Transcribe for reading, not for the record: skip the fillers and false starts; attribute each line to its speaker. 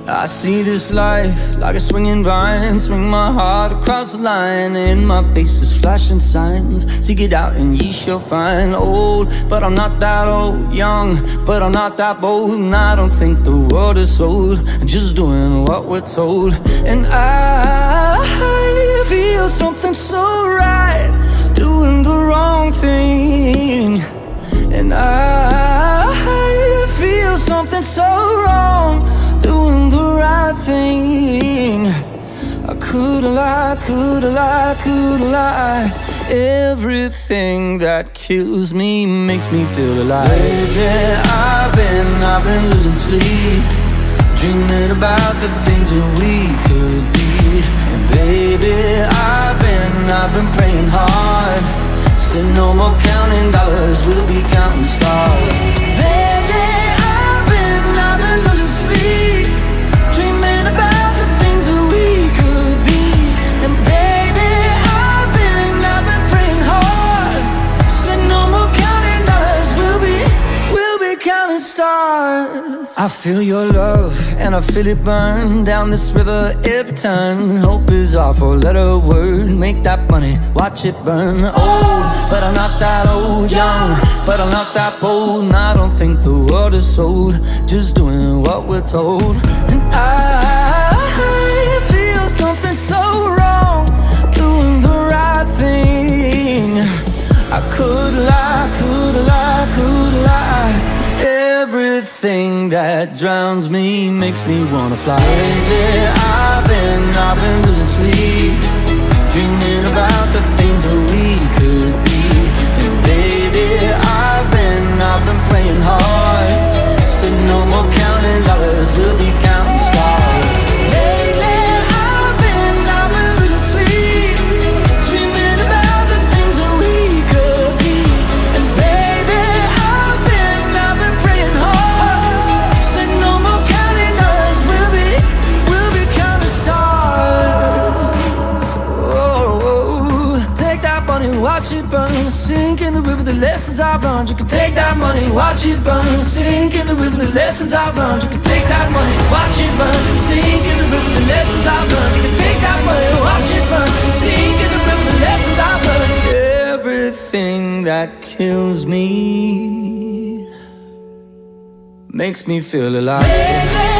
Speaker 1: I see this life like a swinging vine. Swing my heart across the line. In my face is flashing signs. Seek it out and ye shall find. Old, but I'm not that old. Young, but I'm not that bold. And I don't think the world is sold. I'm just doing what we're told. And I feel something so right, doing the wrong thing. And I feel something so wrong, doing the right thing. I couldn't lie, couldn't lie, couldn't lie. Everything that kills me makes me feel alive. Lately I've been losing sleep, dreaming about the things that we could be. And baby, I've been praying hard. Said no more counting dollars, we'll be counting stars. Lately I've been losing sleep, dreaming about the things that we could be. And baby, I've been praying hard. Said no more counting dollars, we'll be counting stars. I feel your love and I feel it burn down this river every turn. Hope is our four-letter word. Make that money, watch it burn. Old, but I'm not that old. Young, but I'm not that bold. And I don't think the world is sold. Just doing what we're told. And I feel something so wrong, doing the right thing. I could lie, could lie, could lie. Everything that drowns me makes me wanna fly. Yeah, I've been losing sleep, dreaming about the things that we could be. And baby, I've been praying hard. Said no more counting dollars, we'll be counting stars. Lately I've been losing sleep, dreaming about the things that we could be. And baby, I've been praying hard. Said no more counting dollars, we'll be counting stars. Oh, take that money, watch it burn, sink in the river, the lessons I've learned. You can take that money, watch it burn, sink in the river, the lessons I've learned. You can take that money, watch it burn, sink in the river, the lessons I've learned. You can take that money, watch it burn, sink in the river, the lessons I've learned. Everything that kills me makes me feel alive.